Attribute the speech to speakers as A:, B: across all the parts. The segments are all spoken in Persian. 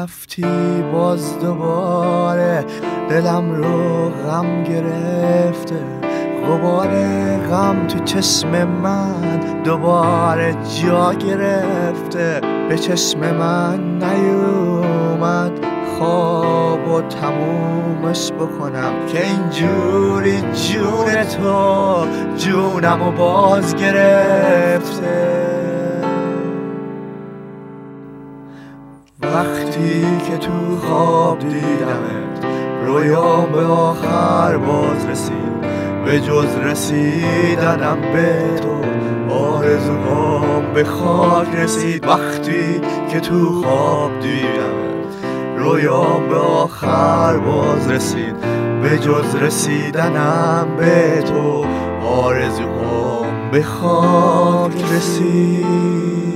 A: رفتی باز دوباره دلم رو غم گرفته، غبار غم تو چشم من دوباره جا گرفته. به چشم من نیومد خواب و تمومش بکنم که اینجوری جون تو جونمو باز گرفته. وقتی که تو خواب دیدمت رویام به آخر باز رسید، به جز رسیدنم به تو آرزوهام به خاک رسید. وقتی که تو خواب دیدمت رویام به آخر باز رسید، به جز رسیدنم به تو آرزوهام به خاک رسید.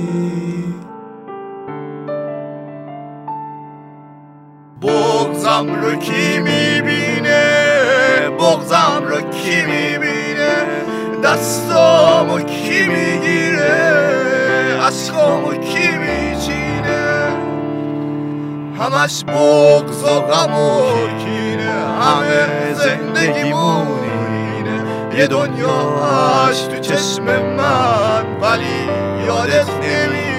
A: بغضم رو کی میبینه، بغضم رو کی میبینه، دستامو کی میگیره، عشقامو کی میچینه. همش بغض و غم و کینه، همه زندگیمونینه. یه دنیاش تو چشم من ولی یادت نمیره.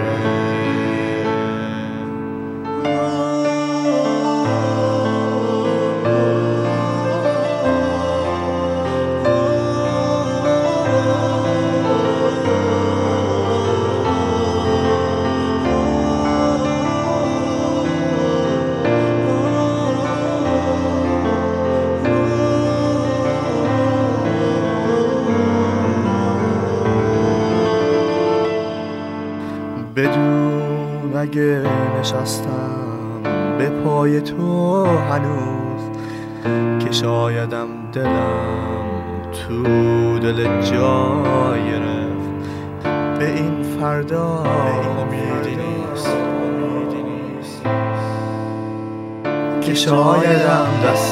A: بدون اگه نشستم به پای تو هنوز، که شایدم دلم تو دل جا گرفت. به این فردا امیدی نیست، که شایدم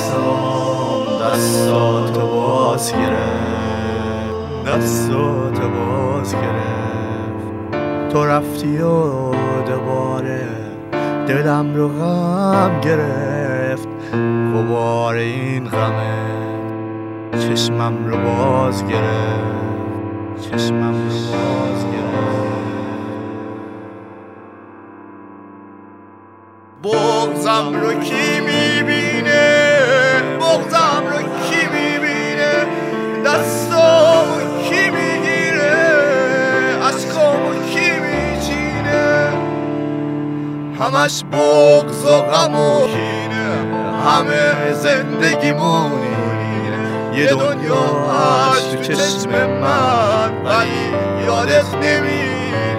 A: دستاتو باز گرفت، دستاتو باز گرفت. تو رفتی و دوباره دلم رو غم گرفت، غبار این غمه چشمم رو باز گرفت، چشمم رو باز گرفت. بغضم رو کی میبینه، بغضم رو کی میبینه، دستامو کی میگیره، عشقامو کی میچینه. همش بغض و غم و کینه، همه زندگیمونینه. یه دنیاش تو چشم من ولی یادت نمیره.